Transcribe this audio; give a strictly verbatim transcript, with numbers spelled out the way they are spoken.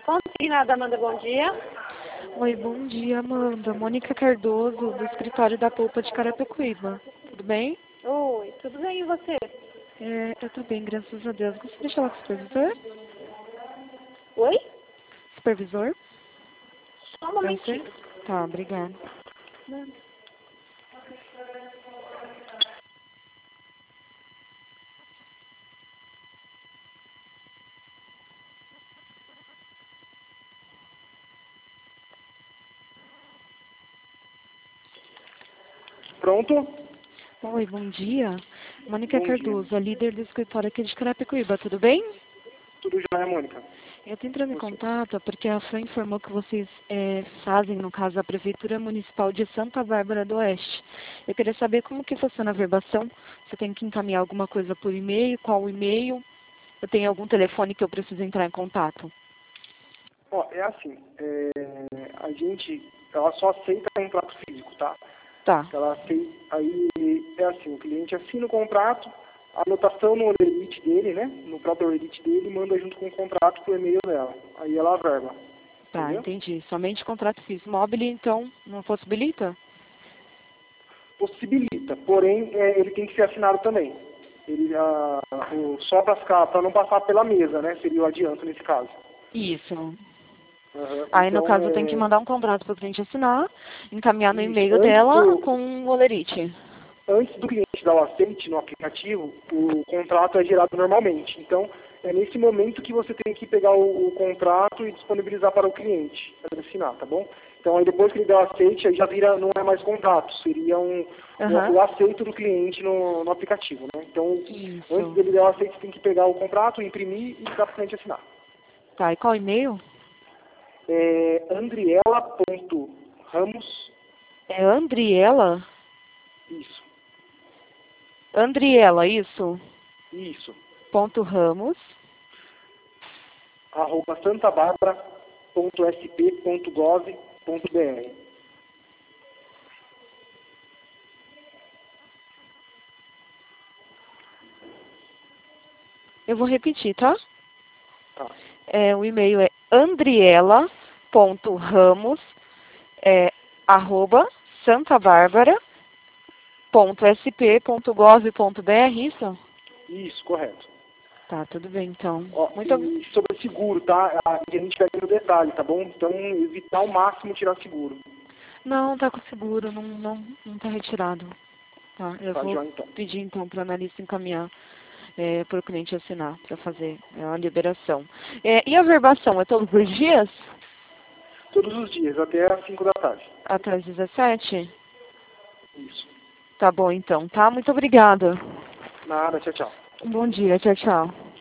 Consignada, Amanda, bom dia. Oi, bom dia, Amanda. Mônica Cardoso, do escritório da Polpa de Carapicuíba. Tudo bem? Oi, tudo bem e você? É, eu tô bem, graças a Deus. Gostaria de falar com o supervisor? Oi? Supervisor? Só um É você? momentinho. Tá, obrigada. Pronto? Oi, bom dia. Mônica Bom dia. Cardoso, a líder do escritório aqui de Carapicuíba. Tudo bem? Tudo já, Mônica? Eu tô entrando em Você. contato porque a Fran informou que vocês é, fazem, no caso, a Prefeitura Municipal de Santa Bárbara do Oeste. Eu queria saber como que funciona a verbação. Você tem que encaminhar alguma coisa por e-mail? Qual o e-mail? Eu tenho algum telefone que eu preciso entrar em contato? Ó, é assim, é, a gente, ela só aceita contrato físico, tá? Tá. Ela aceita, aí é assim, o cliente assina o contrato, a anotação no Olerite dele, né? No próprio Olerite dele, manda junto com o contrato pro e-mail dela. Aí ela verba. Tá, Entendeu? entendi. Somente contrato físico. Mobile, então, não possibilita? Possibilita, porém é, ele tem que ser assinado também. Ele, a, o, só para não passar pela mesa, né? Seria o adianto nesse caso. Isso. Uhum. Aí, no Então, caso, eu tenho que é, mandar um contrato para o cliente assinar, encaminhar no isso, e-mail antes dela do, com o Olerite. Antes do cliente dar o aceite no aplicativo, o contrato é gerado normalmente. Então, é nesse momento que você tem que pegar o, o contrato e disponibilizar para o cliente, para ele assinar, tá bom? Então, aí depois que ele der o aceite, aí já vira, não é mais contrato, seria um, Uhum. o, o aceito do cliente no, no aplicativo, né? Então, Isso. antes dele dar o aceite, você tem que pegar o contrato, imprimir e dar para o cliente assinar. Tá, e qual e-mail? É andriela ponto ramos, É Andriela? isso, Andriela, isso? isso, Ponto Ramos. arroba santabarbara ponto s p ponto gov ponto b r. Eu vou repetir, tá? Tá. É, o e-mail é andriela.ramos, é, arroba santabarbara.sp.gov.br, isso? Isso, correto. Tá, tudo bem, então. Ó, Muito obrigada. e sobre seguro, tá? A gente vai no detalhe, tá bom? Então, evitar ao máximo tirar seguro. Não, tá com seguro, não, não, não tá retirado. Tá, eu Tá, vou já então. pedir então para o analista encaminhar é, para o cliente assinar, para fazer é, a liberação. É, e a verbação, é todos os dias? Todos os dias, até às cinco da tarde. Até às dezessete? Isso. Tá bom então, tá? Muito obrigada. Nada, tchau, tchau. Um bom dia, tchau, tchau.